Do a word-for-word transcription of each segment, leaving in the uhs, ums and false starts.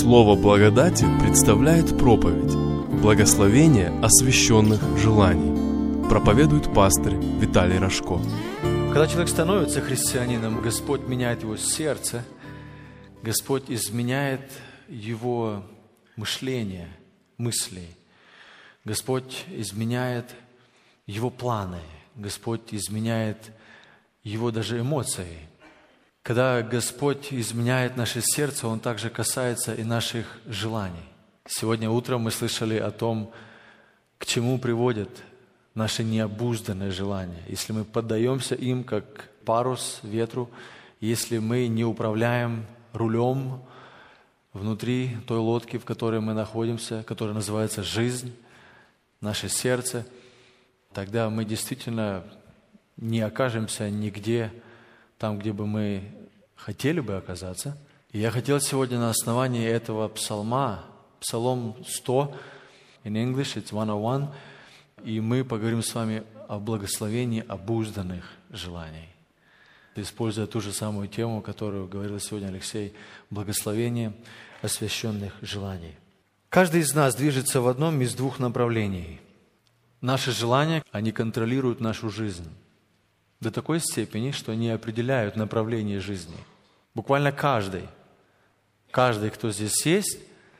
Слово благодати представляет проповедь «Благословение освященных желаний». Проповедует пастырь Виталий Рожко. Когда человек становится христианином, Господь меняет его сердце, Господь изменяет его мышление, мысли. Господь изменяет его планы, Господь изменяет его даже эмоции. Когда Господь изменяет наше сердце, Он также касается и наших желаний. Сегодня утром мы слышали о том, к чему приводят наши необузданные желания. Если мы поддаемся им, как парус ветру, если мы не управляем рулем внутри той лодки, в которой мы находимся, которая называется жизнь, наше сердце, тогда мы действительно не окажемся нигде там, где бы мы хотели бы оказаться. И я хотел сегодня на основании этого псалма, Псалом сто, in English it's one oh one, и мы поговорим с вами о благословении обузданных желаний. Используя ту же самую тему, которую говорил сегодня Алексей, благословение освященных желаний. Каждый из нас движется в одном из двух направлений. Наши желания, они контролируют нашу жизнь до такой степени, что они определяют направление жизни. Буквально каждый, каждый, кто здесь есть,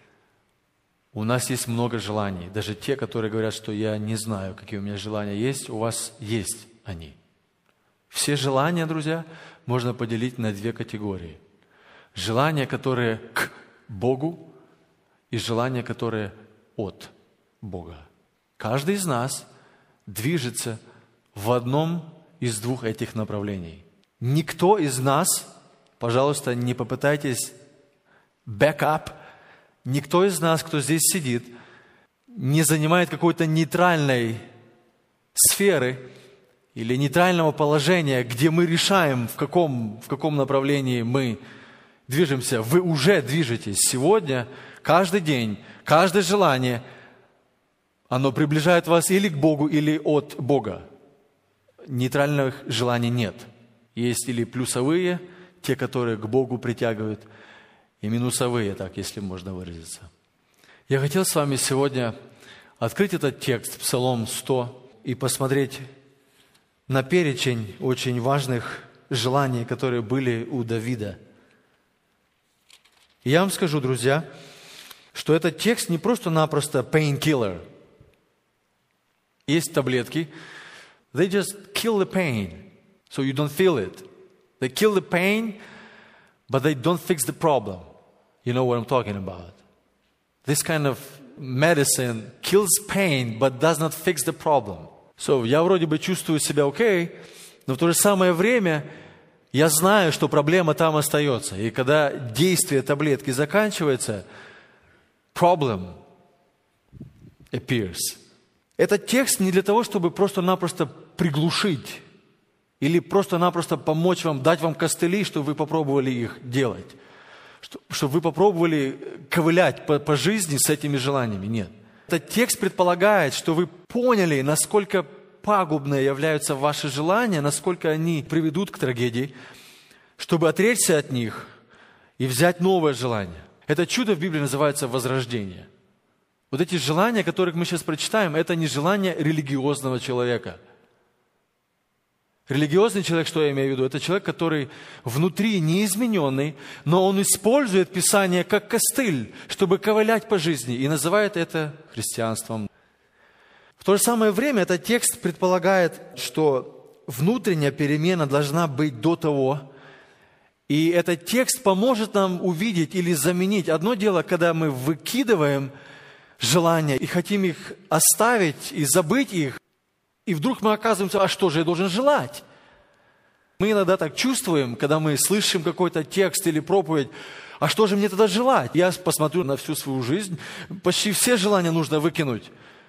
у нас есть много желаний. Даже те, которые говорят, что я не знаю, какие у меня желания есть, у вас есть они. Все желания, друзья, можно поделить на две категории. Желания, которые к Богу, и желания, которые от Бога. Каждый из нас движется в одном из двух этих направлений. Никто из нас, пожалуйста, не попытайтесь back up, никто из нас, кто здесь сидит, не занимает какой-то нейтральной сферы или нейтрального положения, где мы решаем, в каком, в каком направлении мы движемся. Вы уже движетесь сегодня, каждый день, каждое желание, оно приближает вас или к Богу, или от Бога. Нейтральных желаний нет. Есть или плюсовые, те, которые к Богу притягивают, и минусовые, так, если можно выразиться. Я хотел с вами сегодня открыть этот текст, Псалом сто, и посмотреть на перечень очень важных желаний, которые были у Давида. И я вам скажу, друзья, что этот текст не просто-напросто painkiller. Есть таблетки, they just kill the pain, so you don't feel it. They kill the pain, but they don't fix the problem. You know what I'm talking about. This kind of medicine kills pain, but does not fix the problem. So, я вроде бы чувствую себя окей, okay, но в то же самое время я знаю, что проблема там остается. И когда действие таблетки заканчивается, problem appears. Этот текст не для того, чтобы просто-напросто приглушить или просто-напросто помочь вам, дать вам костыли, чтобы вы попробовали их делать, чтобы вы попробовали ковылять по, по жизни с этими желаниями. Нет. Этот текст предполагает, что вы поняли, насколько пагубные являются ваши желания, насколько они приведут к трагедии, чтобы отречься от них и взять новое желание. Это чудо в Библии называется возрождение. Вот эти желания, которых мы сейчас прочитаем, это не желания религиозного человека. Религиозный человек, что я имею в виду, это человек, который внутри неизмененный, но он использует Писание как костыль, чтобы ковылять по жизни, и называет это христианством. В то же самое время этот текст предполагает, что внутренняя перемена должна быть до того, и этот текст поможет нам увидеть или заменить. Одно дело, когда мы выкидываем желания и хотим их оставить и забыть их, и вдруг мы оказываемся, а что же я должен желать? Мы иногда так чувствуем, когда мы слышим какой-то текст или проповедь, а что же мне тогда желать? Я посмотрю на всю свою жизнь, почти все желания нужно выкинуть.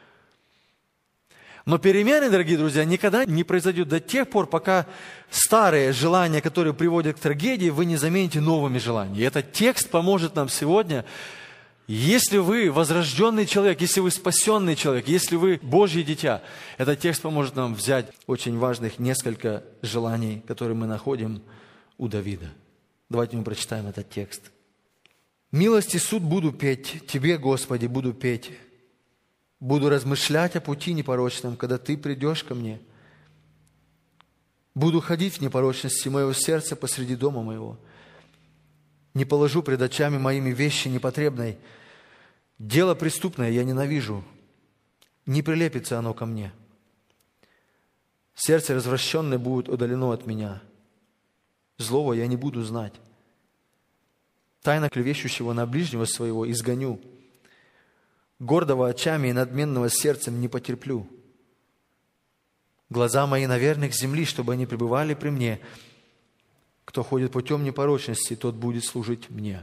Но перемены, дорогие друзья, никогда не произойдет до тех пор, пока старые желания, которые приводят к трагедии, вы не замените новыми желаниями. И этот текст поможет нам сегодня. Если вы возрожденный человек, если вы спасенный человек, если вы Божье дитя, этот текст поможет нам взять очень важных несколько желаний, которые мы находим у Давида. Давайте мы прочитаем этот текст. Милость и суд буду петь, Тебе, Господи, буду петь. Буду размышлять о пути непорочном, когда Ты придешь ко мне. Буду ходить в непорочности моего сердца посреди дома моего. Не положу пред очами моими вещи непотребной. Дело преступное я ненавижу. Не прилепится оно ко мне. Сердце развращенное будет удалено от меня. Злого я не буду знать. Тайно клевещущего на ближнего своего изгоню. Гордого очами и надменного сердцем не потерплю. Глаза мои на верных земли, чтобы они пребывали при мне. Кто ходит путем непорочности, тот будет служить мне.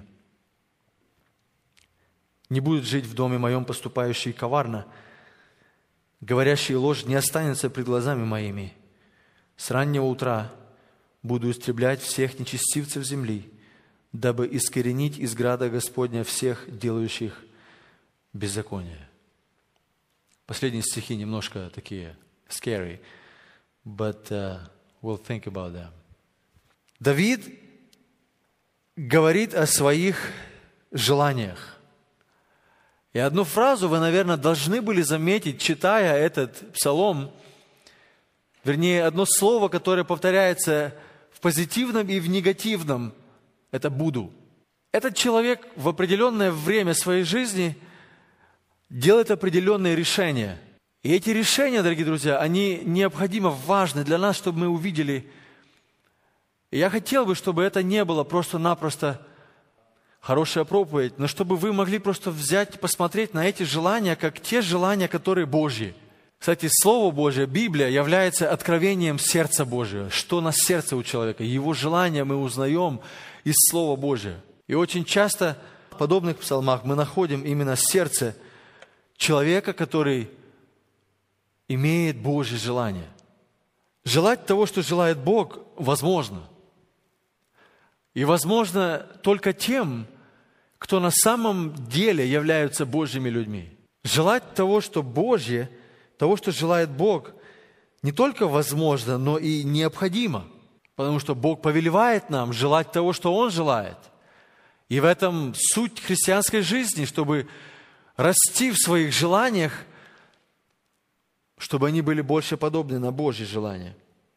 Не будет жить в доме моем поступающий коварно. Говорящий ложь не останется пред глазами моими. С раннего утра буду истреблять всех нечестивцев земли, дабы искоренить из града Господня всех делающих беззаконие. Последние стихи немножко такие scary, but uh, we'll think about them. Давид говорит о своих желаниях. И одну фразу вы, наверное, должны были заметить, читая этот псалом, вернее, одно слово, которое повторяется в позитивном и в негативном, это «буду». Этот человек в определенное время своей жизни делает определенные решения. И эти решения, дорогие друзья, они необходимо важны для нас, чтобы мы увидели. И я хотел бы, чтобы это не было просто-напросто хорошая проповедь, но чтобы вы могли просто взять, посмотреть на эти желания, как те желания, которые Божьи. Кстати, Слово Божье, Библия, является откровением сердца Божьего. Что на сердце у человека? Его желания мы узнаем из Слова Божьего. И очень часто в подобных псалмах мы находим именно сердце человека, который имеет Божье желание. Желать того, что желает Бог, возможно. И возможно только тем, кто на самом деле являются Божьими людьми. Желать того, что Божье, того, что желает Бог, не только возможно, но и необходимо. Потому что Бог повелевает нам желать того, что Он желает. И в этом суть христианской жизни, чтобы расти в своих желаниях, чтобы они были больше подобны на Божьи желания.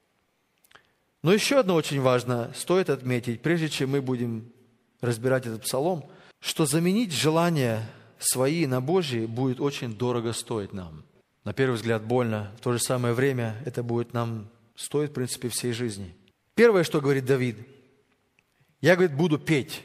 Но еще одно очень важно, стоит отметить, прежде чем мы будем разбирать этот псалом, что заменить желания свои на Божьи будет очень дорого стоить нам. На первый взгляд больно, в то же самое время это будет нам стоить, в принципе, всей жизни. Первое, что говорит Давид, я, говорит, буду петь,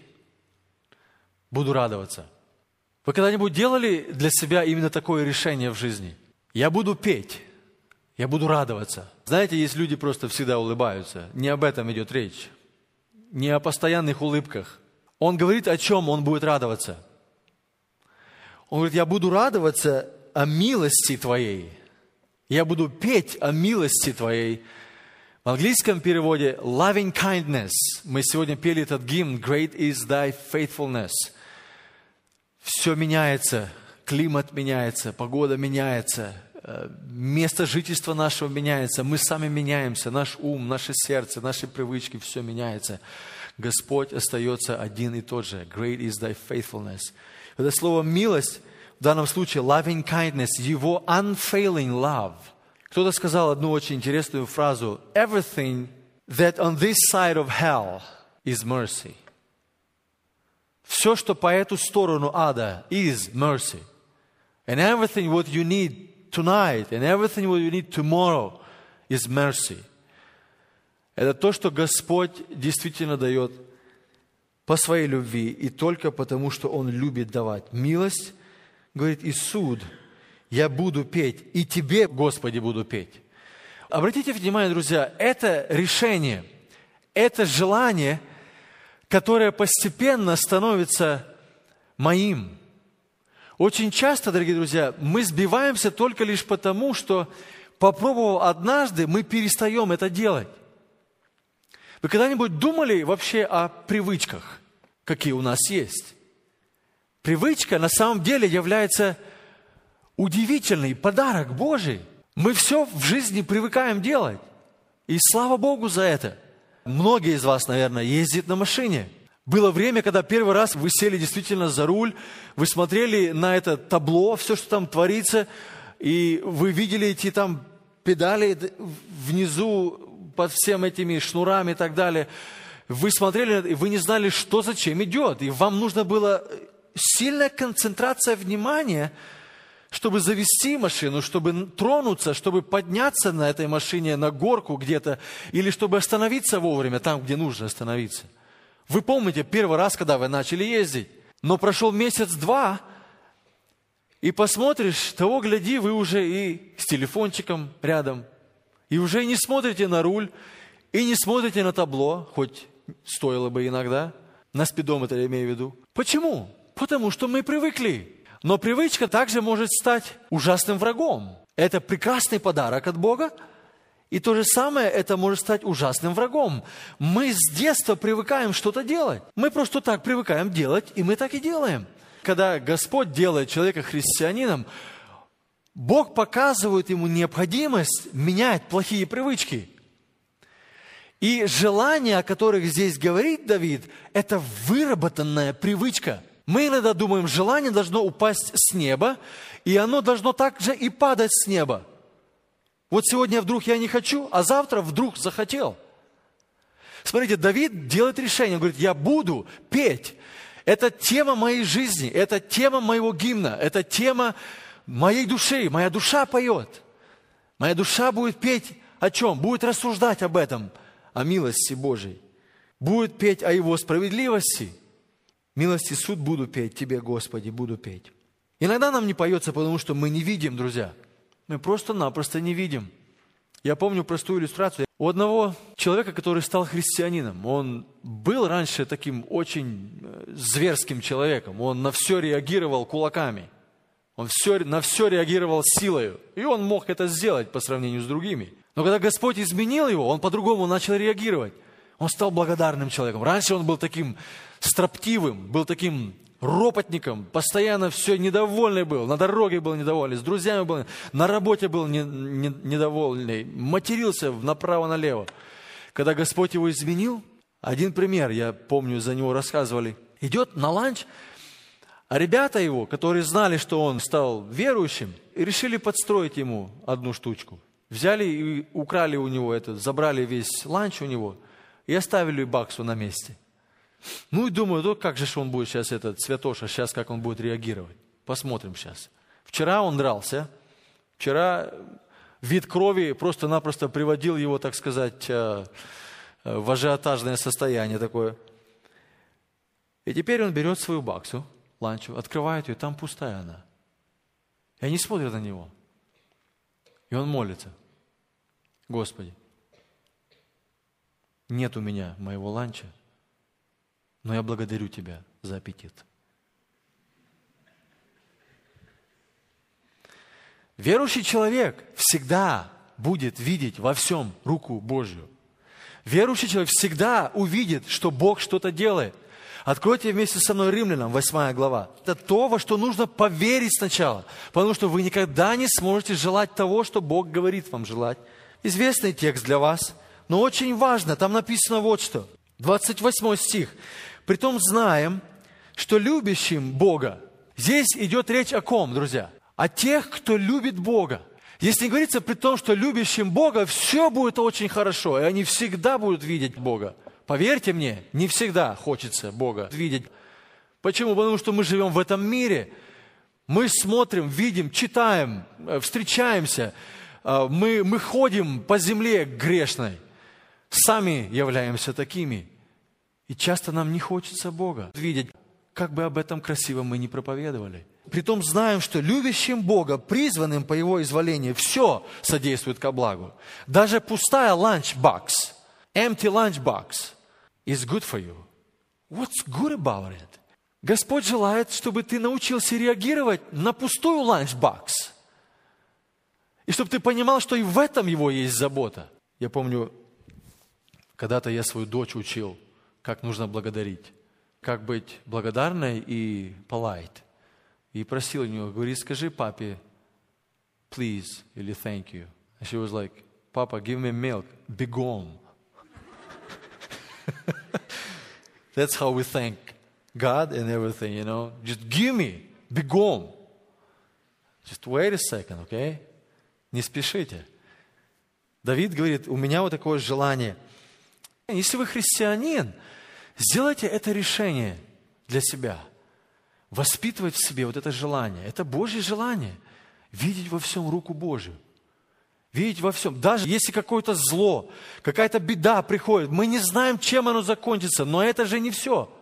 буду радоваться. Вы когда-нибудь делали для себя именно такое решение в жизни? Я буду петь, я буду радоваться. Знаете, есть люди просто всегда улыбаются. Не об этом идет речь. Не о постоянных улыбках. Он говорит, о чем он будет радоваться. Он говорит, я буду радоваться о милости Твоей. Я буду петь о милости Твоей. В английском переводе loving kindness. Мы сегодня пели этот гимн Great is Thy faithfulness. Все меняется. Климат меняется, погода меняется, место жительства нашего меняется, мы сами меняемся, наш ум, наше сердце, наши привычки, все меняется. Господь остается один и тот же. Great is Thy faithfulness. Это слово «милость» в данном случае loving kindness, Его unfailing love. Кто-то сказал одну очень интересную фразу: Everything that on this side of hell is mercy. Все, что по эту сторону ада, is mercy. And everything what you need tonight, and everything what you need tomorrow is mercy. Это то, что Господь действительно дает по своей любви, и только потому, что Он любит давать. Милость, говорит, и суд. Я буду петь, и Тебе, Господи, буду петь. Обратите внимание, друзья, это решение, это желание, которое постепенно становится моим. Очень часто, дорогие друзья, мы сбиваемся только лишь потому, что, попробовав однажды, мы перестаем это делать. Вы когда-нибудь думали вообще о привычках, какие у нас есть? Привычка на самом деле является удивительный подарок Божий. Мы все в жизни привыкаем делать. И слава Богу за это. Многие из вас, наверное, ездят на машине. Было время, когда первый раз вы сели действительно за руль, вы смотрели на это табло, все, что там творится, и вы видели эти там педали внизу под всем этими шнурами и так далее. Вы смотрели, и вы не знали, что зачем идет. И вам нужно было сильная концентрация внимания, чтобы завести машину, чтобы тронуться, чтобы подняться на этой машине на горку где-то, или чтобы остановиться вовремя там, где нужно остановиться. Вы помните первый раз, когда вы начали ездить, но прошел месяц-два, и посмотришь, того гляди, вы уже и с телефончиком рядом, и уже не смотрите на руль, и не смотрите на табло, хоть стоило бы иногда, на спидометр я имею в виду. Почему? Потому что мы привыкли. Но привычка также может стать ужасным врагом. Это прекрасный подарок от Бога, и то же самое это может стать ужасным врагом. Мы с детства привыкаем что-то делать. Мы просто так привыкаем делать, и мы так и делаем. Когда Господь делает человека христианином, Бог показывает ему необходимость менять плохие привычки. И желания, о которых здесь говорит Давид, это выработанная привычка. Мы иногда думаем, желание должно упасть с неба, и оно должно также и падать с неба. Вот сегодня вдруг я не хочу, а завтра вдруг захотел. Смотрите, Давид делает решение, он говорит, я буду петь. Это тема моей жизни, это тема моего гимна, это тема моей души. Моя душа поет. Моя душа будет петь о чем? Будет рассуждать об этом, о милости Божьей. Будет петь о Его справедливости. Милость и суд буду петь Тебе, Господи, буду петь. Иногда нам не поется, потому что мы не видим, друзья. Мы просто-напросто не видим. Я помню простую иллюстрацию. У одного человека, который стал христианином, он был раньше таким очень зверским человеком. Он на все реагировал кулаками. Он все, на все реагировал силой. И он мог это сделать по сравнению с другими. Но когда Господь изменил его, он по-другому начал реагировать. Он стал благодарным человеком. Раньше он был таким строптивым, был таким ропотником, постоянно все недовольный был, на дороге был недовольный, с друзьями был, на работе был не, не, недовольный, матерился направо-налево. Когда Господь его изменил, один пример, я помню, за него рассказывали, идет на ланч, а ребята его, которые знали, что он стал верующим, и решили подстроить ему одну штучку. Взяли и украли у него это, забрали весь ланч у него и оставили баксу на месте. Ну и думаю, ну как же он будет сейчас, этот святоша, сейчас как он будет реагировать. Посмотрим сейчас. Вчера он дрался, вчера вид крови просто-напросто приводил его, так сказать, в ажиотажное состояние такое. И теперь он берет свою баксу, ланчу, открывает ее, там пустая она. И они смотрят на него. И он молится. Господи, нет у меня моего ланча, но я благодарю Тебя за аппетит. Верующий человек всегда будет видеть во всем руку Божью. Верующий человек всегда увидит, что Бог что-то делает. Откройте вместе со мной Римлянам, восьмая глава. Это то, во что нужно поверить сначала, потому что вы никогда не сможете желать того, что Бог говорит вам желать. Известный текст для вас, но очень важно, там написано вот что. двадцать восьмой стих. «Притом знаем, что любящим Бога». Здесь идет речь о ком, друзья? О тех, кто любит Бога. Здесь не говорится при том, что любящим Бога все будет очень хорошо, и они всегда будут видеть Бога. Поверьте мне, не всегда хочется Бога видеть. Почему? Потому что мы живем в этом мире. Мы смотрим, видим, читаем, встречаемся. Мы, мы ходим по земле грешной. Сами являемся такими. И часто нам не хочется Бога видеть, как бы об этом красиво мы ни проповедовали. Притом знаем, что любящим Бога, призванным по Его изволению, все содействует ко благу. Даже пустая lunchbox, empty lunchbox is good for you. What's good about it? Господь желает, чтобы ты научился реагировать на пустую lunchbox. И чтобы ты понимал, что и в этом Его есть забота. Я помню, когда-то я свою дочь учил, как нужно благодарить, как быть благодарной и polite. И просил у нее, говорит, скажи папе, please, или thank you. And she was like, Papa, give me milk, бегом. That's how we thank God and everything, you know. Just give me, бегом. Just wait a second, okay? Не спешите. Давид говорит, у меня вот такое желание. Если вы христианин, сделайте это решение для себя. Воспитывать в себе вот это желание. Это Божье желание. Видеть во всем руку Божью. Видеть во всем. Даже если какое-то зло, какая-то беда приходит, мы не знаем, чем оно закончится, но это же не все.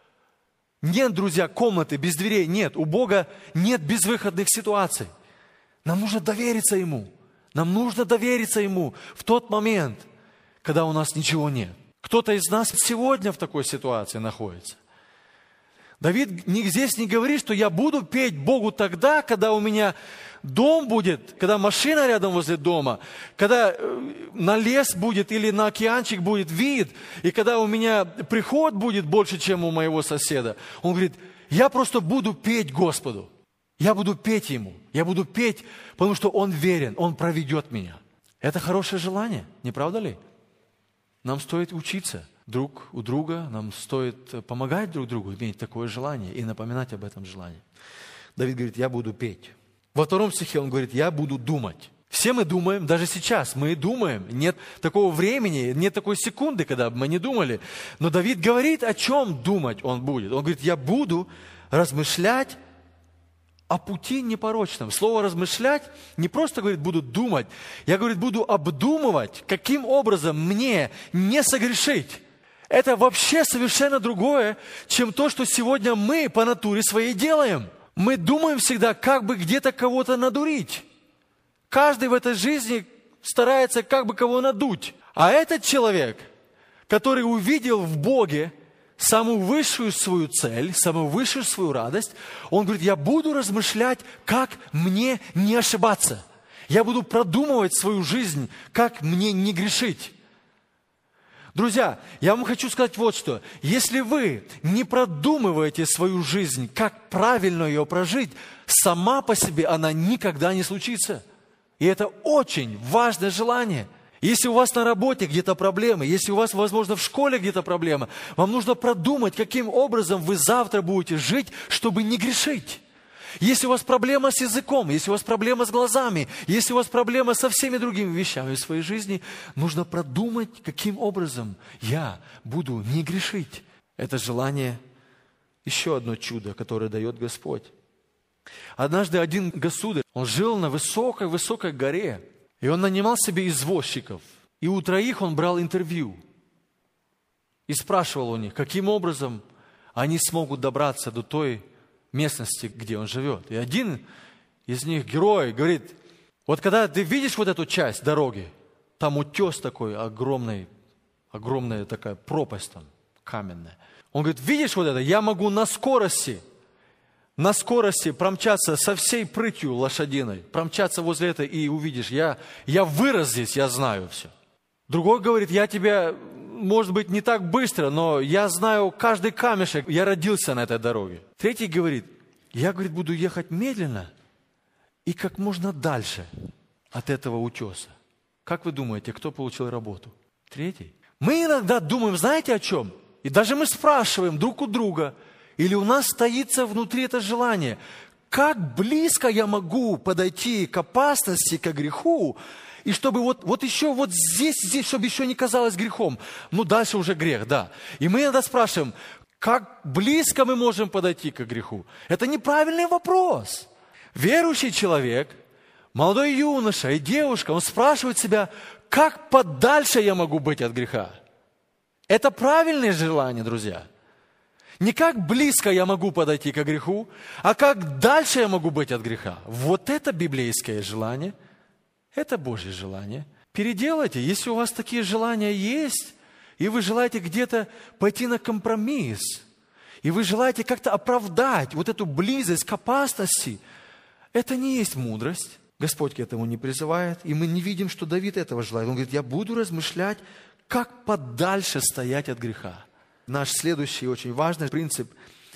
Нет, друзья, комнаты без дверей. Нет, у Бога нет безвыходных ситуаций. Нам нужно довериться Ему. Нам нужно довериться Ему в тот момент, когда у нас ничего нет. Кто-то из нас сегодня в такой ситуации находится. Давид здесь не говорит, что я буду петь Богу тогда, когда у меня дом будет, когда машина рядом возле дома, когда на лес будет или на океанчик будет вид, и когда у меня приход будет больше, чем у моего соседа. Он говорит, я просто буду петь Господу. Я буду петь Ему. Я буду петь, потому что Он верен, Он проведет меня. Это хорошее желание, не правда ли? Нам стоит учиться друг у друга, нам стоит помогать друг другу, иметь такое желание и напоминать об этом желании. Давид говорит, я буду петь. Во втором стихе он говорит, я буду думать. Все мы думаем, даже сейчас мы думаем. Нет такого времени, нет такой секунды, когда бы мы не думали. Но Давид говорит, о чем думать он будет. Он говорит, я буду размышлять о пути непорочном. Слово «размышлять» не просто, говорит, буду думать. Я, говорит, буду обдумывать, каким образом мне не согрешить. Это вообще совершенно другое, чем то, что сегодня мы по натуре своей делаем. Мы думаем всегда, как бы где-то кого-то надурить. Каждый в этой жизни старается как бы кого надуть. А этот человек, который увидел в Боге самую высшую свою цель, самую высшую свою радость, он говорит, я буду размышлять, как мне не ошибаться. Я буду продумывать свою жизнь, как мне не грешить. Друзья, я вам хочу сказать вот что. Если вы не продумываете свою жизнь, как правильно ее прожить, сама по себе она никогда не случится. И это очень важное желание. Если у вас на работе где-то проблемы, если у вас, возможно, в школе где-то проблемы, вам нужно продумать, каким образом вы завтра будете жить, чтобы не грешить. Если у вас проблема с языком, если у вас проблема с глазами, если у вас проблема со всеми другими вещами в своей жизни, нужно продумать, каким образом я буду не грешить. Это желание – еще одно чудо, которое дает Господь. Однажды один государь, он жил на высокой-высокой горе, и он нанимал себе извозчиков. И у троих он брал интервью. И спрашивал у них, каким образом они смогут добраться до той местности, где он живет. И один из них, герой, говорит, вот когда ты видишь вот эту часть дороги, там утес такой огромный, огромная такая пропасть там, каменная. Он говорит, видишь вот это, я могу на скорости, на скорости промчаться со всей прытью лошадиной, промчаться возле этой и увидишь, я, я вырос здесь, я знаю все. Другой говорит, я тебя, может быть, не так быстро, но я знаю каждый камешек, я родился на этой дороге. Третий говорит, я, говорит, буду ехать медленно и как можно дальше от этого утеса. Как вы думаете, кто получил работу? Третий. Мы иногда думаем, знаете о чем? И даже мы спрашиваем друг у друга, или у нас стоится внутри это желание, как близко я могу подойти к опасности, к греху, и чтобы вот, вот еще вот здесь, здесь, чтобы еще не казалось грехом. Ну, дальше уже грех, да. И мы иногда спрашиваем, как близко мы можем подойти к греху? Это неправильный вопрос. Верующий человек, молодой юноша и девушка, он спрашивает себя, как подальше я могу быть от греха? Это правильное желание, друзья. Не как близко я могу подойти к греху, а как дальше я могу быть от греха. Вот это библейское желание. Это Божье желание. Переделайте, если у вас такие желания есть, и вы желаете где-то пойти на компромисс, и вы желаете как-то оправдать вот эту близость к опасности, это не есть мудрость. Господь к этому не призывает, и мы не видим, что Давид этого желает. Он говорит, я буду размышлять, как подальше стоять от греха. Наш следующий очень важный принцип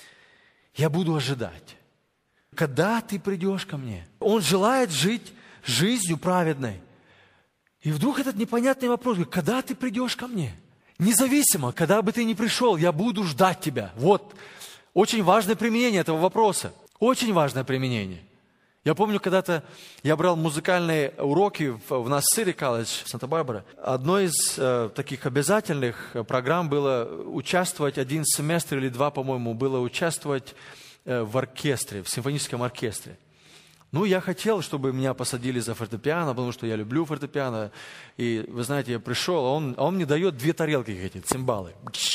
– я буду ожидать. Когда ты придешь ко мне? Он желает жить жизнью праведной. И вдруг этот непонятный вопрос, когда ты придешь ко мне? Независимо, когда бы ты ни пришел, я буду ждать тебя. Вот. Очень важное применение этого вопроса. Очень важное применение. Я помню, когда-то я брал музыкальные уроки в, в Нассере колледж в Санта-Барбара. Одной из э, таких обязательных программ было участвовать, один семестр или два, по-моему, было участвовать э, в оркестре, в симфоническом оркестре. Ну, я хотел, чтобы меня посадили за фортепиано, потому что я люблю фортепиано. И, вы знаете, я пришел, а он, а он мне дает две тарелки эти, цимбалы.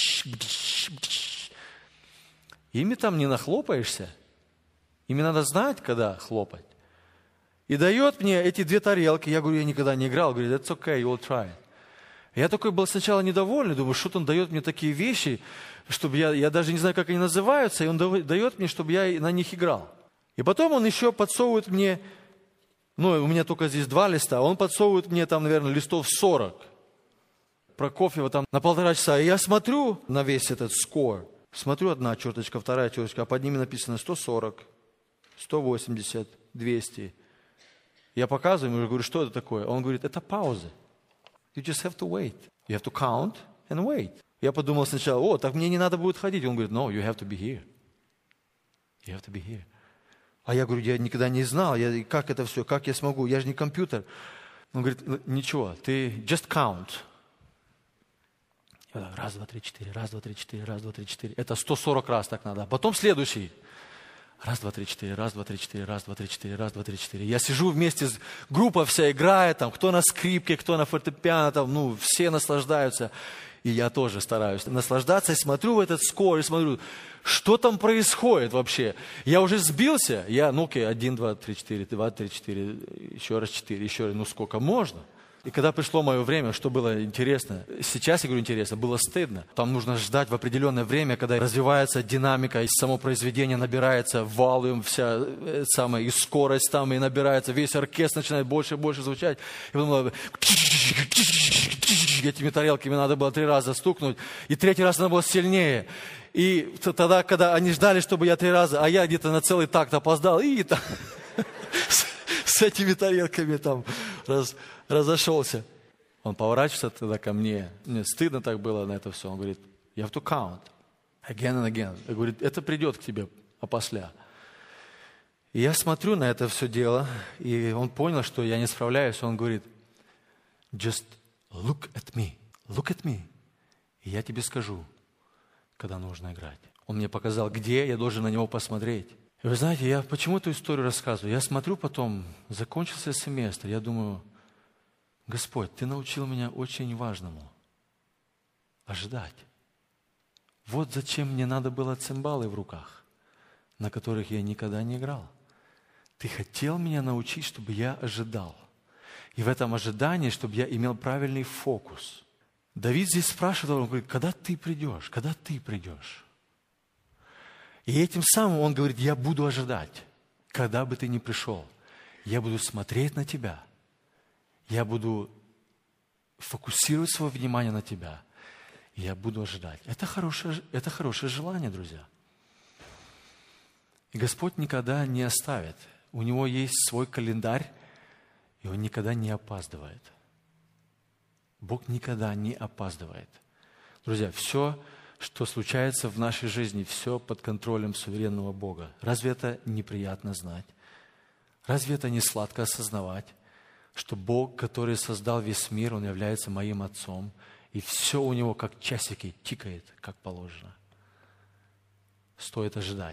Ими там не нахлопаешься. Ими надо знать, когда хлопать. И дает мне эти две тарелки. Я говорю, я никогда не играл. Говорит, it's okay, you'll try. Я такой был сначала недовольный. Думаю, что он дает мне такие вещи, чтобы я, я даже не знаю, как они называются. И он дает мне, чтобы я на них играл. И потом он еще подсовывает мне, ну, у меня только здесь два листа, он подсовывает мне там, наверное, листов сорок. Прокофьева там на полтора часа. И я смотрю на весь этот скор. Смотрю, одна черточка, вторая черточка, а под ними написано сто сорок. сто восемьдесят, двести. Я показываю ему, говорю, что это такое? Он говорит, это паузы. You just have to wait. You have to count and wait. Я подумал сначала, о, так мне не надо будет ходить. Он говорит, no, you have to be here. You have to be here. А я говорю, я никогда не знал, я, как это все, как я смогу, я же не компьютер. Он говорит, ничего, ты just count. Я говорю, раз, два, три, четыре, раз, два, три, четыре, раз, два, три, четыре. Это сто сорок раз так надо. Потом следующий. Раз, два, три, четыре, раз, два, три, четыре, раз, два, три, четыре, раз, два, три, четыре. Я сижу вместе с группой, вся играет, там, кто на скрипке, кто на фортепиано, там, ну, все наслаждаются. И я тоже стараюсь наслаждаться, и смотрю в этот скор, и смотрю, что там происходит вообще. Я уже сбился, я, ну окей, один, два, три, четыре, два, три, четыре, еще раз четыре, еще раз, ну сколько можно. И когда пришло мое время, что было интересно, сейчас, я говорю, интересно, было стыдно. Там нужно ждать в определенное время, когда развивается динамика, и само произведение набирается валом, вся самая, и скорость там, и набирается, весь оркестр начинает больше и больше звучать. И потом этими тарелками надо было три раза стукнуть, и третий раз надо было сильнее. И тогда, когда они ждали, чтобы я три раза, а я где-то на целый такт опоздал, и там с этими тарелками там раз, разошелся. Он поворачивается тогда ко мне. Мне стыдно так было на это все. Он говорит, you have to count again and again. Он говорит, это придет к тебе опосля. И я смотрю на это все дело, и он понял, что я не справляюсь. Он говорит, just look at me, look at me. И я тебе скажу, когда нужно играть. Он мне показал, где я должен на него посмотреть. И вы знаете, я почему эту историю рассказываю? Я смотрю потом, закончился семестр, я думаю, Господь, Ты научил меня очень важному – ожидать. Вот зачем мне надо было цимбалы в руках, на которых я никогда не играл. Ты хотел меня научить, чтобы я ожидал. И в этом ожидании, чтобы я имел правильный фокус. Давид здесь спрашивает, он говорит, когда ты придешь, когда ты придешь? И этим самым он говорит, я буду ожидать, когда бы ты ни пришел. Я буду смотреть на тебя. Я буду фокусировать свое внимание на тебя. И я буду ожидать. Это хорошее, это хорошее желание, друзья. И Господь никогда не оставит. У Него есть свой календарь, и Он никогда не опаздывает. Бог никогда не опаздывает. Друзья, все, что случается в нашей жизни, все под контролем суверенного Бога. Разве это неприятно знать? Разве это не сладко осознавать, что Бог, который создал весь мир, Он является моим Отцом, и все у Него как часики тикает, как положено? Стоит ожидать.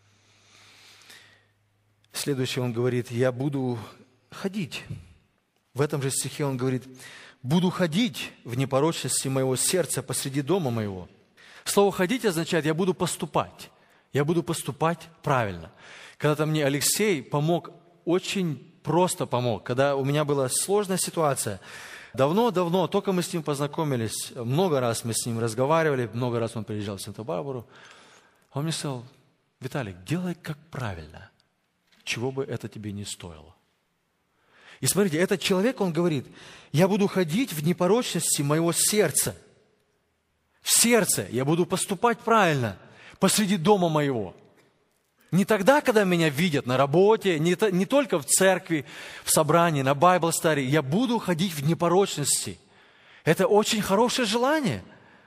Следующее Он говорит, я буду ходить. В этом же стихе Он говорит, буду ходить в непорочности моего сердца посреди дома моего. Слово «ходить» означает, я буду поступать. Я буду поступать правильно. Когда-то мне Алексей помог, очень просто помог. Когда у меня была сложная ситуация, давно-давно, только мы с ним познакомились, много раз мы с ним разговаривали, много раз он приезжал в Санта-Барбару. Он мне сказал, Виталик, делай как правильно, чего бы это тебе не стоило. И смотрите, этот человек, он говорит, я буду ходить в непорочности моего сердца. В сердце я буду поступать правильно посреди дома моего. Не тогда, когда меня видят на работе, не, то, не только в церкви, в собрании, на Bible Study. Я буду ходить в непорочности. Это очень хорошее желание.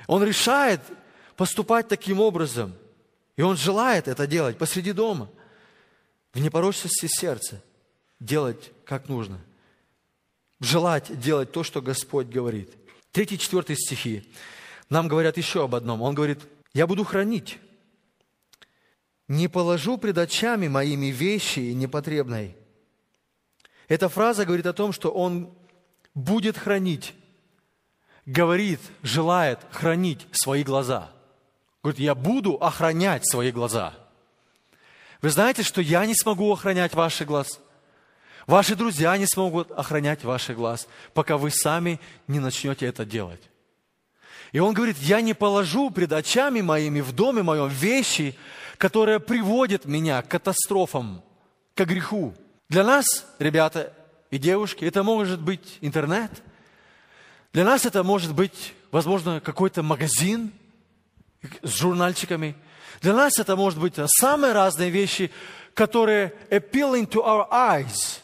Он решает поступать таким образом. И он желает это делать посреди дома. В непорочности сердца. Делать как нужно. Желать делать то, что Господь говорит. Третий, четвертый стихи нам говорят еще об одном. Он говорит: «Я буду хранить. Не положу пред очами моими вещи непотребной». Эта фраза говорит о том, что он будет хранить. Говорит, желает хранить свои глаза. Говорит: я буду охранять свои глаза. Вы знаете, что я не смогу охранять ваши глаза. Ваши друзья не смогут охранять ваши глаз, пока вы сами не начнете это делать. И он говорит: я не положу пред очами моими в доме моем вещи, которые приводят меня к катастрофам, к греху. Для нас, ребята и девушки, это может быть интернет. Для нас это может быть, возможно, какой-то магазин с журнальчиками. Для нас это может быть самые разные вещи, которые appealing to our eyes.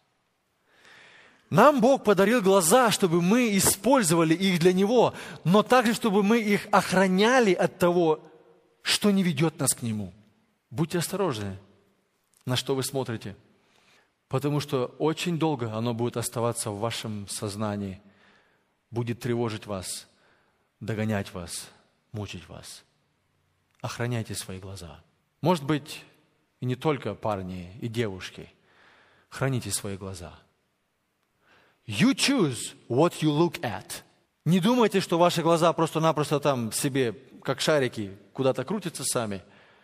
Нам Бог подарил глаза, чтобы мы использовали их для Него, но также, чтобы мы их охраняли от того, что не ведет нас к Нему. Будьте осторожны, на что вы смотрите, потому что очень долго оно будет оставаться в вашем сознании, будет тревожить вас, догонять вас, мучить вас. Охраняйте свои глаза. Может быть, и не только парни и девушки. Храните свои глаза. You choose what you look at. Не думайте, что ваши глаза просто-напросто там себе, как шарики, куда-то крутятся сами.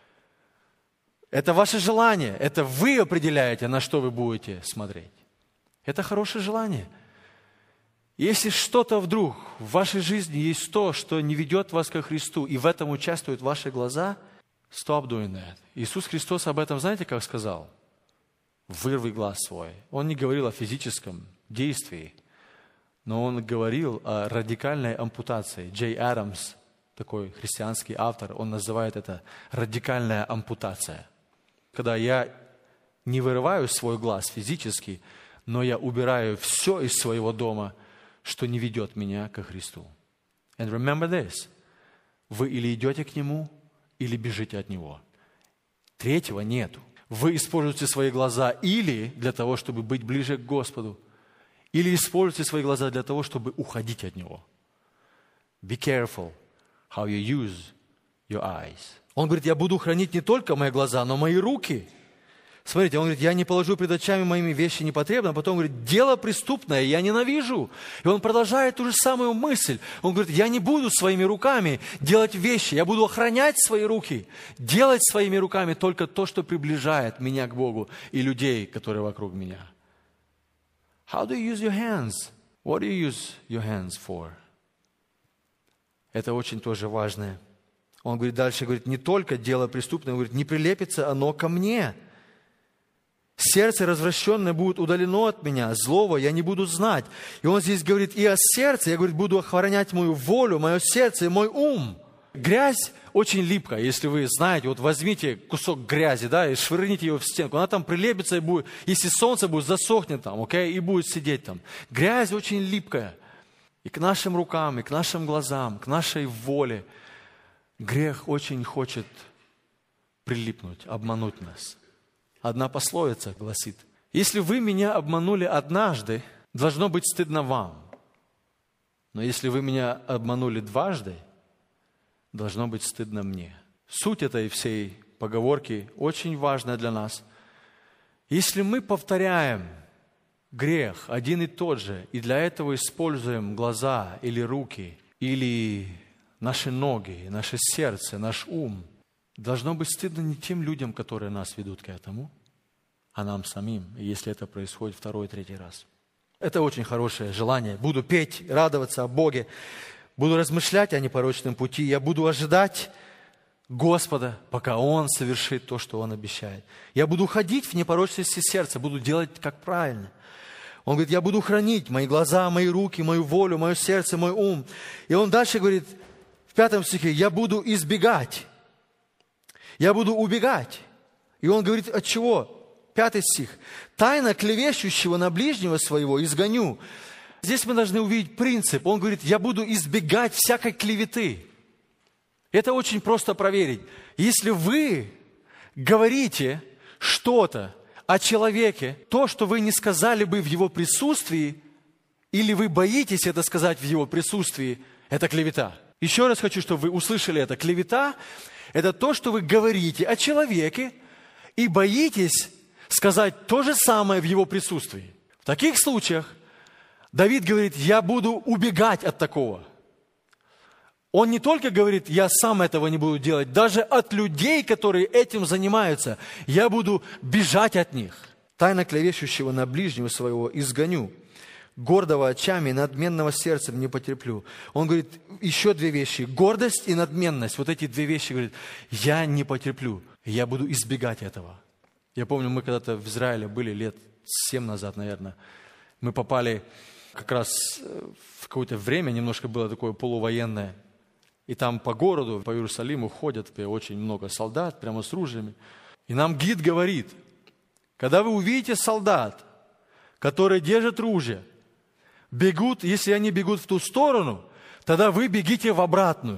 Это ваше желание. Это вы определяете, на что вы будете смотреть. Это хорошее желание. Если что-то вдруг в вашей жизни есть то, что не ведет вас ко Христу, и в этом участвуют ваши глаза, stop doing that. Иисус Христос об этом, знаете, как сказал? Вырви глаз свой. Он не говорил о физическом действии, но он говорил о радикальной ампутации. Джей Адамс, такой христианский автор, он называет это радикальная ампутация. Когда я не вырываю свой глаз физически, но я убираю все из своего дома, что не ведет меня ко Христу. And remember this. Вы или идете к Нему, или бежите от Него. Третьего нету. Вы используете свои глаза или для того, чтобы быть ближе к Господу, или используйте свои глаза для того, чтобы уходить от Него. Be careful how you use your eyes. Он говорит: я буду хранить не только мои глаза, но мои руки. Смотрите, он говорит: я не положу пред очами моими вещи непотребно, а потом говорит: дело преступное я ненавижу. И он продолжает ту же самую мысль. Он говорит: я не буду своими руками делать вещи, я буду охранять свои руки, делать своими руками только то, что приближает меня к Богу и людей, которые вокруг меня. How do you use your hands? What do you use your hands for? Это очень тоже важное. Он говорит дальше, говорит: не только дело преступное, он говорит: не прилепится оно ко мне. Сердце развращенное будет удалено от меня, злого я не буду знать. И он здесь говорит и о сердце, я, говорит, буду охранять мою волю, мое сердце и мой ум. Грязь очень липкая, если вы знаете, вот возьмите кусок грязи, да, и швырните ее в стенку, она там прилепится и будет, если солнце будет, засохнет там, окей, и будет сидеть там. Грязь очень липкая. И к нашим рукам, и к нашим глазам, к нашей воле грех очень хочет прилипнуть, обмануть нас. Одна пословица гласит: если вы меня обманули однажды, должно быть стыдно вам. Но если вы меня обманули дважды, должно быть стыдно мне. Суть этой всей поговорки очень важная для нас. Если мы повторяем грех один и тот же, и для этого используем глаза или руки, или наши ноги, наше сердце, наш ум, должно быть стыдно не тем людям, которые нас ведут к этому, а нам самим, если это происходит второй, третий раз. Это очень хорошее желание. Буду петь, радоваться о Боге, буду размышлять о непорочном пути, я буду ожидать Господа, пока Он совершит то, что Он обещает. Я буду ходить в непорочности сердца, буду делать как правильно. Он говорит: я буду хранить мои глаза, мои руки, мою волю, мое сердце, мой ум. И он дальше говорит в пятом стихе: я буду избегать. Я буду убегать. И он говорит: от чего? Пятый стих. Тайно клевещущего на ближнего своего изгоню. Здесь мы должны увидеть принцип. Он говорит, я буду избегать всякой клеветы. Это очень просто проверить. Если вы говорите что-то о человеке, то, что вы не сказали бы в его присутствии, или вы боитесь это сказать в его присутствии, это клевета. Еще раз хочу, чтобы вы услышали это. Клевета – это то, что вы говорите о человеке и боитесь сказать то же самое в его присутствии. В таких случаях Давид говорит, я буду убегать от такого. Он не только говорит, я сам этого не буду делать, даже от людей, которые этим занимаются, я буду бежать от них. Тайно клевещущего на ближнего своего изгоню, гордого очами, надменного сердцем не потерплю. Он говорит, еще две вещи, гордость и надменность. Вот эти две вещи, говорит, я не потерплю, я буду избегать этого. Я помню, мы когда-то в Израиле были лет семь назад, наверное. Мы попали как раз в какое-то время, немножко было такое полувоенное. И там по городу, по Иерусалиму ходят очень много солдат, прямо с ружьями. И нам гид говорит, когда вы увидите солдат, которые держат ружья, бегут, если они бегут в ту сторону, тогда вы бегите в обратную.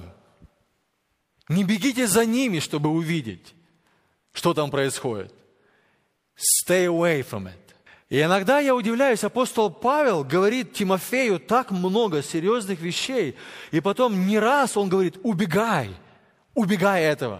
Не бегите за ними, чтобы увидеть, что там происходит. Stay away from it. И иногда я удивляюсь, апостол Павел говорит Тимофею так много серьезных вещей, и потом не раз он говорит, убегай, убегай этого.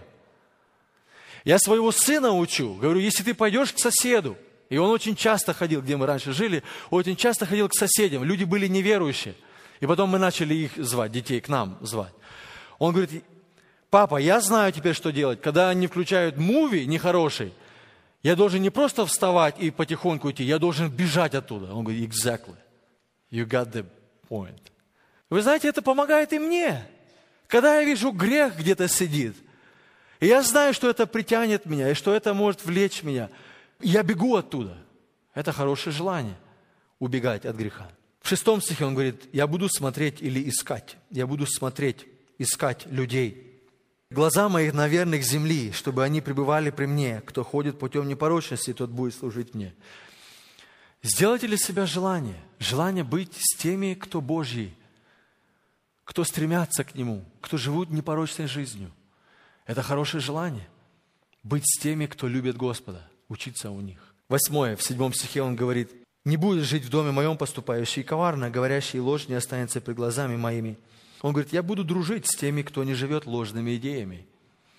Я своего сына учу, говорю, если ты пойдешь к соседу, и он очень часто ходил, где мы раньше жили, очень часто ходил к соседям, люди были неверующие, и потом мы начали их звать, детей к нам звать. Он говорит, папа, я знаю теперь, что делать, когда они включают муви нехороший, я должен не просто вставать и потихоньку идти, я должен бежать оттуда. Он говорит, exactly. You got the point. Вы знаете, это помогает и мне. Когда я вижу грех где-то сидит, и я знаю, что это притянет меня, и что это может влечь меня, я бегу оттуда. Это хорошее желание, убегать от греха. В шестом стихе он говорит, я буду смотреть или искать. Я буду смотреть, искать людей. Глаза моих на верных земли, чтобы они пребывали при мне. Кто ходит путем непорочности, тот будет служить мне. Сделайте для себя желание. Желание быть с теми, кто Божьи, кто стремятся к Нему, кто живут непорочной жизнью. Это хорошее желание. Быть с теми, кто любит Господа, учиться у них. Восьмое, в седьмом стихе он говорит, не будет жить в доме моем поступающий коварно, говорящий ложь не останется пред глазами моими. Он говорит, я буду дружить с теми, кто не живет ложными идеями.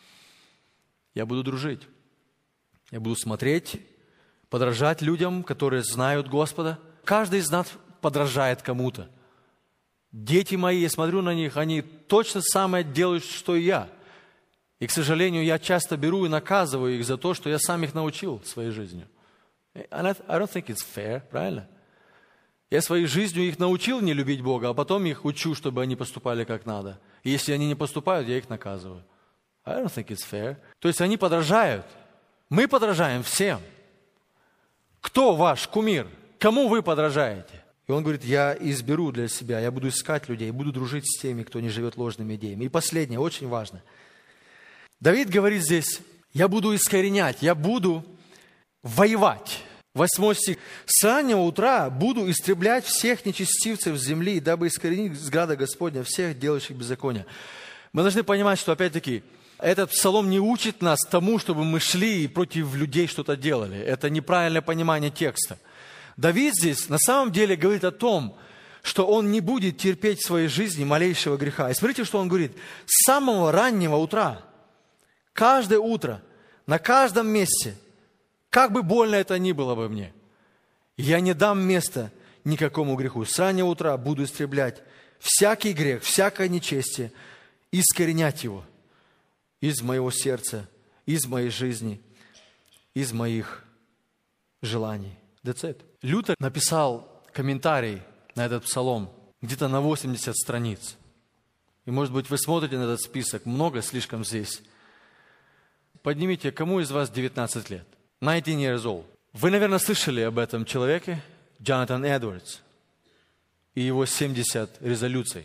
Я буду дружить. Я буду смотреть, подражать людям, которые знают Господа. Каждый из нас подражает кому-то. Дети мои, я смотрю на них, они точно самое делают, что и я. И, к сожалению, я часто беру и наказываю их за то, что я сам их научил своей жизнью. I don't think it's fair, правильно? Я своей жизнью их научил не любить Бога, а потом их учу, чтобы они поступали как надо. И если они не поступают, я их наказываю. I don't think it's fair. То есть они подражают. Мы подражаем всем. Кто ваш кумир? Кому вы подражаете? И он говорит, я изберу для себя, я буду искать людей, буду дружить с теми, кто не живет ложными идеями. И последнее, очень важно. Давид говорит здесь, я буду искоренять, я буду воевать. Восьмой стих. С раннего утра буду истреблять всех нечестивцев земли, дабы искоренить взгляда Господня всех делающих беззакония. Мы должны понимать, что опять-таки этот псалом не учит нас тому, чтобы мы шли и против людей что-то делали. Это неправильное понимание текста. Давид здесь на самом деле говорит о том, что он не будет терпеть в своей жизни малейшего греха. И смотрите, что он говорит. С самого раннего утра, каждое утро, на каждом месте, как бы больно это ни было бы мне, я не дам места никакому греху. С раннего утра буду истреблять всякий грех, всякое нечестие, искоренять его из моего сердца, из моей жизни, из моих желаний. That's it. Лютер написал комментарий на этот псалом, где-то на восемьдесят страниц. И, может быть, вы смотрите на этот список, много слишком здесь. Поднимите, кому из вас девятнадцать лет? nineteen years old. Вы, наверное, слышали об этом человеке, Джонатан Эдвардс, и его семьдесят резолюций.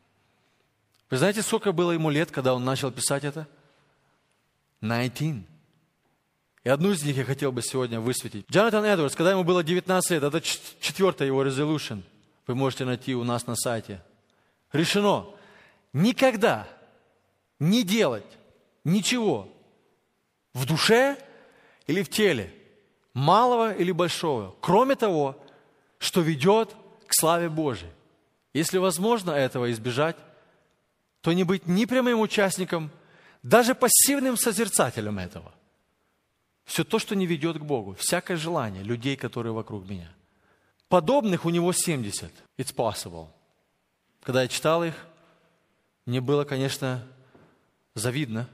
Вы знаете, сколько было ему лет, когда он начал писать это? девятнадцать. И одну из них я хотел бы сегодня высветить. Джонатан Эдвардс, когда ему было девятнадцать лет, это четвертая его resolution, Вы можете найти у нас на сайте. Решено. Никогда не делать ничего в душе или в теле, малого или большого, кроме того, что ведет к славе Божией. Если возможно этого избежать, то не быть ни прямым участником, даже пассивным созерцателем этого. Все то, что не ведет к Богу, всякое желание людей, которые вокруг меня. Подобных у него семьдесят. It's possible. Когда я читал их, мне было, конечно, завидно,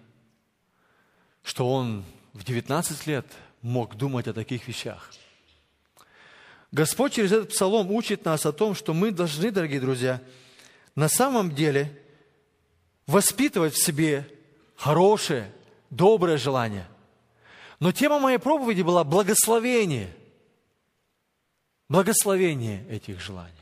что он в девятнадцать лет мог думать о таких вещах. Господь через этот псалом учит нас о том, что мы должны, дорогие друзья, на самом деле воспитывать в себе хорошее, доброе желание. Но тема моей проповеди была благословение. Благословение этих желаний.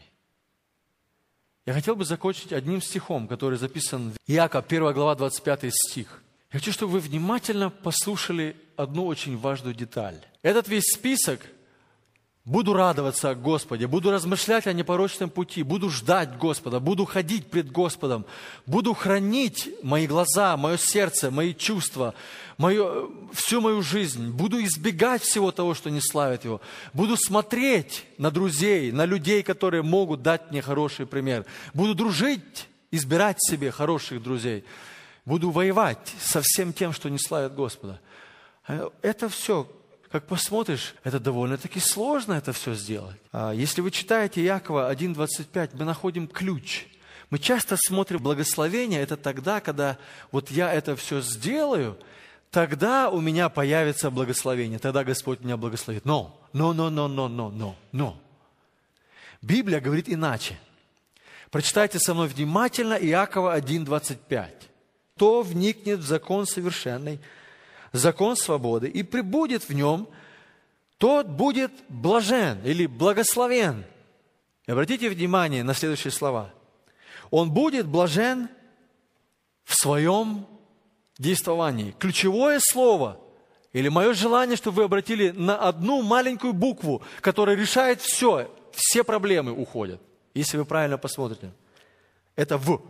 Я хотел бы закончить одним стихом, который записан в Иакова, первая глава, двадцать пятый стих. Я хочу, чтобы вы внимательно послушали одну очень важную деталь. Этот весь список: буду радоваться о Господе, буду размышлять о непорочном пути, буду ждать Господа, буду ходить пред Господом, буду хранить мои глаза, мое сердце, мои чувства, мою, всю мою жизнь, буду избегать всего того, что не славит Его, буду смотреть на друзей, на людей, которые могут дать мне хороший пример, буду дружить, избирать себе хороших друзей, буду воевать со всем тем, что не славит Господа. Это все, как посмотришь, это довольно-таки сложно это все сделать. Если вы читаете Иакова один двадцать пять, мы находим ключ. Мы часто смотрим благословение, это тогда, когда вот я это все сделаю, тогда у меня появится благословение, тогда Господь меня благословит. Но, но, но, но, но, но, но, но. Библия говорит иначе. Прочитайте со мной внимательно Иакова один двадцать пять. «Кто вникнет в закон совершенный, закон свободы, и пребудет в нем, тот будет блажен или благословен». И обратите внимание на следующие слова. Он будет блажен в своем действовании. Ключевое слово, или мое желание, чтобы вы обратили на одну маленькую букву, которая решает все, все проблемы уходят, если вы правильно посмотрите. Это «в».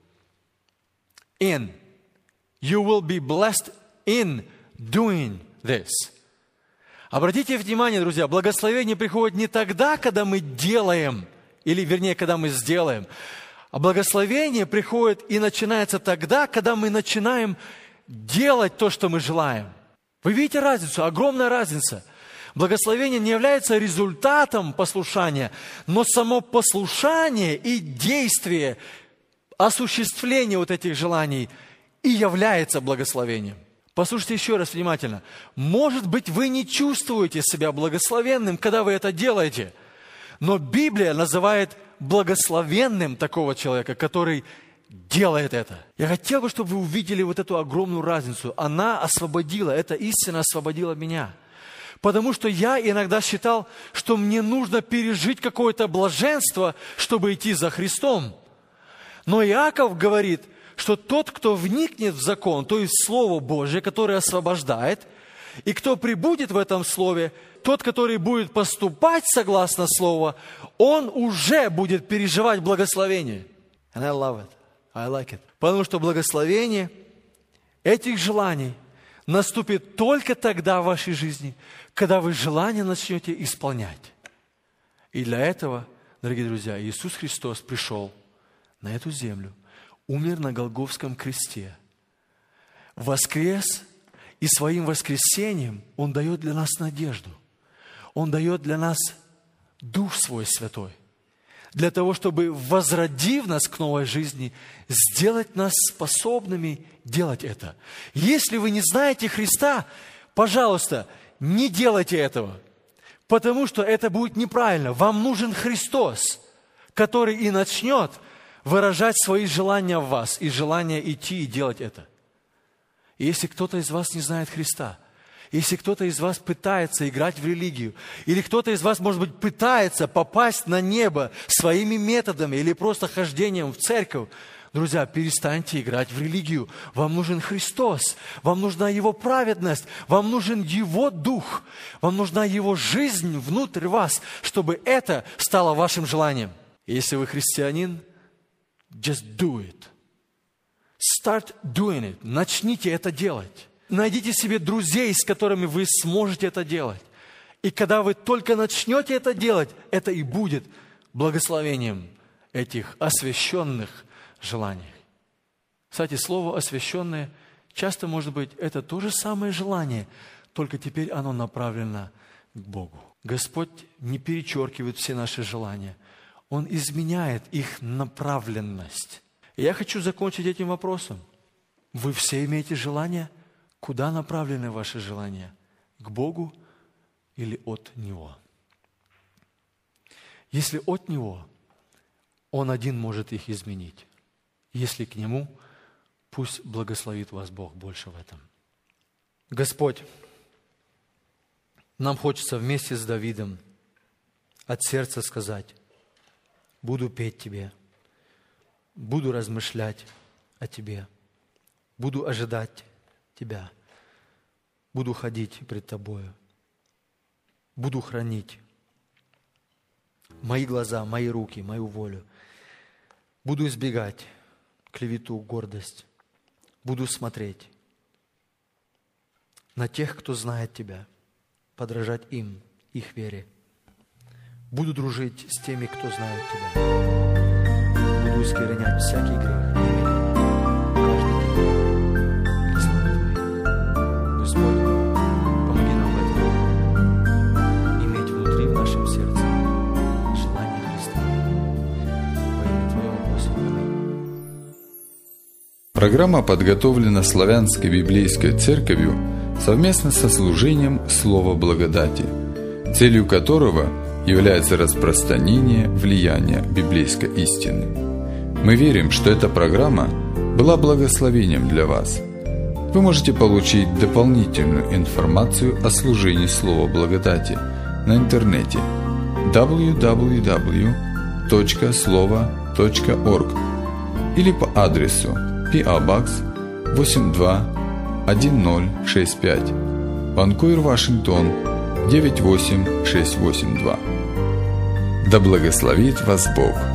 In. You will be blessed in doing this. Обратите внимание, друзья, благословение приходит не тогда, когда мы делаем, или вернее, когда мы сделаем, а благословение приходит и начинается тогда, когда мы начинаем делать то, что мы желаем. Вы видите разницу? Огромная разница. Благословение не является результатом послушания, но само послушание и действие, осуществление вот этих желаний и является благословением. Послушайте еще раз внимательно. Может быть, вы не чувствуете себя благословенным, когда вы это делаете, но Библия называет благословенным такого человека, который делает это. Я хотел бы, чтобы вы увидели вот эту огромную разницу. Она освободила, эта истина освободила меня. Потому что я иногда считал, что мне нужно пережить какое-то блаженство, чтобы идти за Христом. Но Иаков говорит, что тот, кто вникнет в закон, то есть Слово Божие, которое освобождает, и кто пребудет в этом Слове, тот, который будет поступать согласно Слову, он уже будет переживать благословение. And I love it. I like it. Потому что благословение этих желаний наступит только тогда в вашей жизни, когда вы желания начнете исполнять. И для этого, дорогие друзья, Иисус Христос пришел на эту землю, умер на Голгофском кресте, воскрес, и своим воскресением Он дает для нас надежду. Он дает для нас Дух Свой Святой, для того, чтобы, возродив нас к новой жизни, сделать нас способными делать это. Если вы не знаете Христа, пожалуйста, не делайте этого, потому что это будет неправильно. Вам нужен Христос, который и начнет выражать свои желания в вас и желание идти и делать это. И если кто-то из вас не знает Христа, если кто-то из вас пытается играть в религию, или кто-то из вас, может быть, пытается попасть на небо своими методами или просто хождением в церковь, друзья, перестаньте играть в религию. Вам нужен Христос, вам нужна Его праведность, вам нужен Его Дух, вам нужна Его жизнь внутрь вас, чтобы это стало вашим желанием. И если вы христианин, just do it. Start doing it. Начните это делать. Найдите себе друзей, с которыми вы сможете это делать. И когда вы только начнете это делать, это и будет благословением этих освященных желаний. Кстати, слово «освященное» часто может быть это то же самое желание, только теперь оно направлено к Богу. Господь не перечеркивает все наши желания. Он изменяет их направленность. И я хочу закончить этим вопросом. Вы все имеете желания? Куда направлены ваши желания? К Богу или от Него? Если от Него, Он один может их изменить. Если к Нему, пусть благословит вас Бог больше в этом. Господь, нам хочется вместе с Давидом от сердца сказать: буду петь Тебе, буду размышлять о Тебе, буду ожидать Тебя, буду ходить пред Тобою, буду хранить мои глаза, мои руки, мою волю, буду избегать клевету, гордость, буду смотреть на тех, кто знает Тебя, подражать им, их вере. Буду дружить с теми, кто знает Тебя. Буду искоренять всякий грех. Каждый день. Для славы Твоей. Господь, помоги нам в этом иметь внутри, в нашем сердце, желание Христа. Во имя Твое просим. Аминь. Программа подготовлена Славянской библейской церковью совместно со служением Слова Благодати, целью которого является распространение влияния библейской истины. Мы верим, что эта программа была благословением для вас. Вы можете получить дополнительную информацию о служении Слова Благодати на интернете дабл ю дабл ю дабл ю точка слова точка орг или по адресу пи о Box восемь два один ноль шесть пять, Ванкувер, Вашингтон девять восемь шесть восемь два. Да благословит вас Бог!